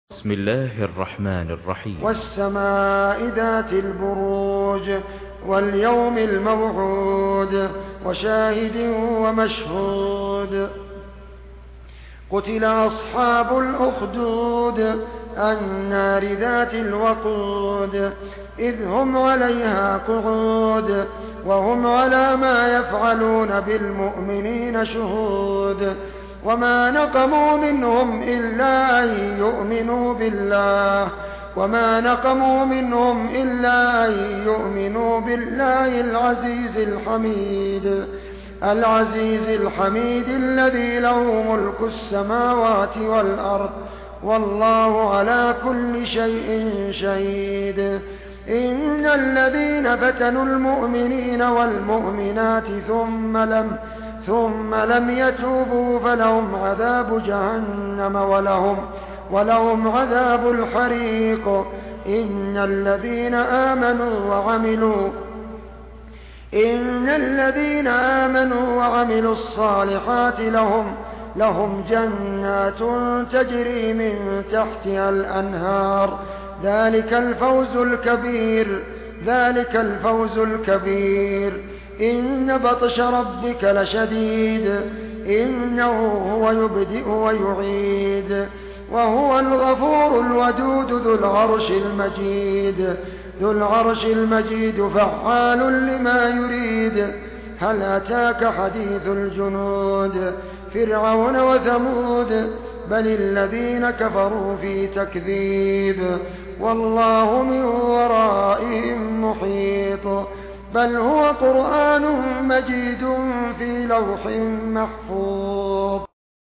بسم الله الرحمن الرحيم. والسماء ذات البروج واليوم الموعود وشاهد ومشهود. قتل أصحاب الأخدود النار ذات الوقود إذ هم عليها قعود وهم على ما يفعلون بالمؤمنين شهود. وما نقموا منهم إلا أن يؤمنوا بالله العزيز الحميد الذي له ملك السماوات والأرض والله على كل شيء شهيد. إن الذين فتنوا المؤمنين والمؤمنات ثم لم يتوبوا فلهم عذاب جهنم ولهم عذاب الحريق. إن الذين آمنوا وعملوا الصالحات لهم جنات تجري من تحتها الأنهار. ذلك الفوز الكبير. إن بطش ربك لشديد إنه هو يبدئ ويعيد وهو الغفور الودود ذو العرش المجيد فعال لما يريد. هل أتاك حديث الجنود فرعون وثمود بل الذين كفروا في تكذيب والله من ورائهم محيط. بل هو قرآن مجيد في لوح محفوظ.